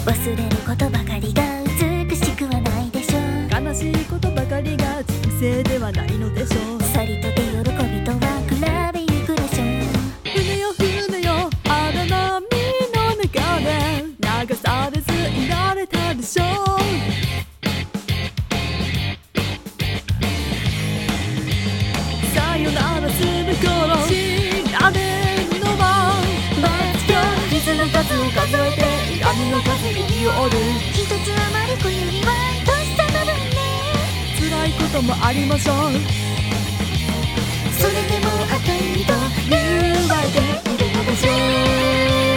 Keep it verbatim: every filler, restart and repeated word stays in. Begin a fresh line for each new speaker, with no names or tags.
忘れることばかりが美しくはないでしょう。
悲しいことばかりが人生ではないのでしょう。
去りとて喜びとは比べゆくでしょう。
船よ船よ荒波の中で流されずいられたでしょう。さよならする頃知られるのは
罰が
傷の数を数えて恨みの数に折る。
一つ余る子よりは愛しさの分ね。
辛いこともありましょう。
それでも赤いと言われているのでしょう。